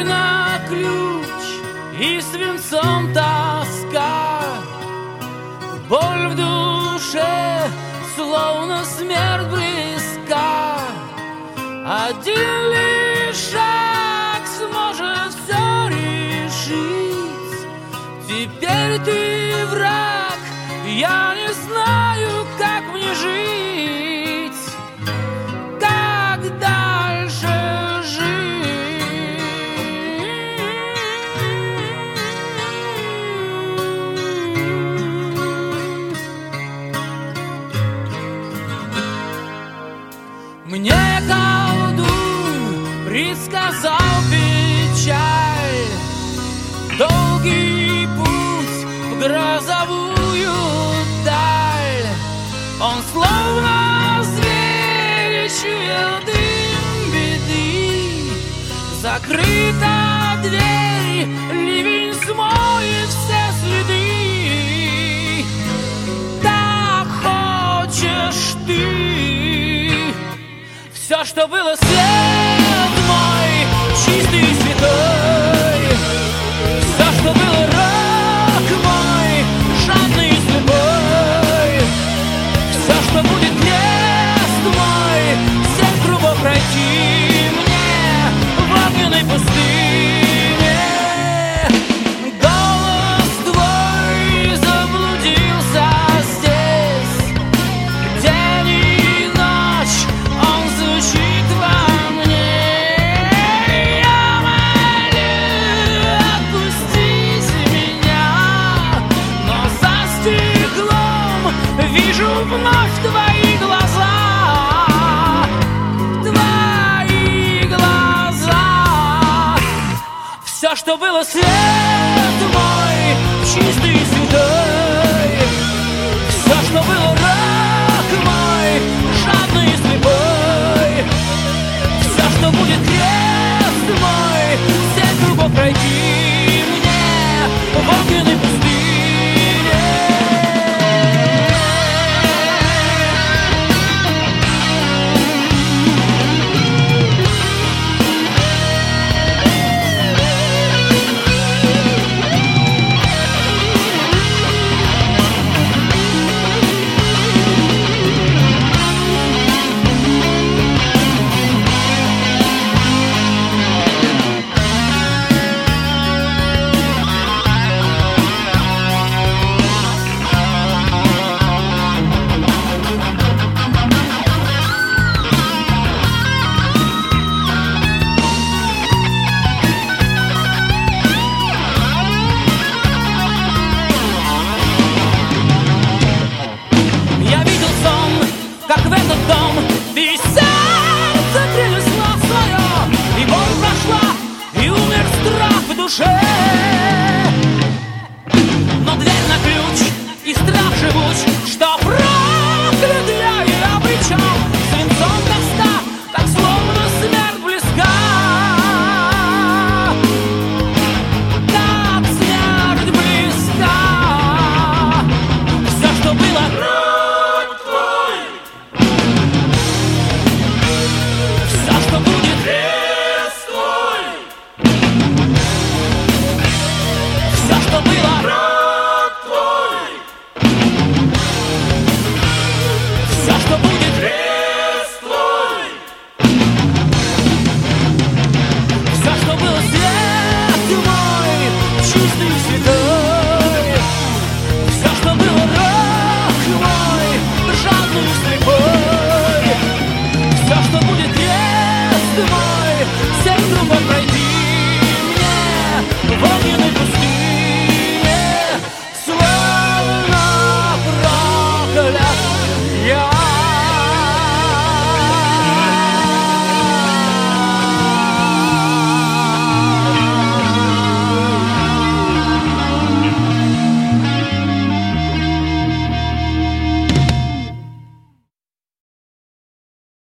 Дверь на ключ и свинцом тоска, боль в душе, словно смерть близка. Один лишь шаг сможет все решить. Теперь ты враг, я не знаю, как мне жить, как дальше жить. Мне колдун предсказал печаль, долгий путь в грозовую даль. Он словно зверь чуял дым беды. Закрыта дверь, ливень смоет все следы. Так хочешь ты. Все, что было, свет мой, чистый и святой. Все, что было, рок мой, жадный и слепой. Все, что будет, крест мой, 7 кругов пройти мне в огненной пустыне. Голос твой заблудился здесь, день и ночь он звучит во мне. Я молю отпустить меня, но за стеклом вижу вновь твои глаза. Твои глаза. Все, что было, свет мой, чистый и святой. Все, что было, рок мой, жадный и слепой. Все, что будет, крест мой, 7 кругов пройти мне в огненной пустыне. Как в этот дом, и сердце принесло свое, и боль прошла, и умер страх в душе.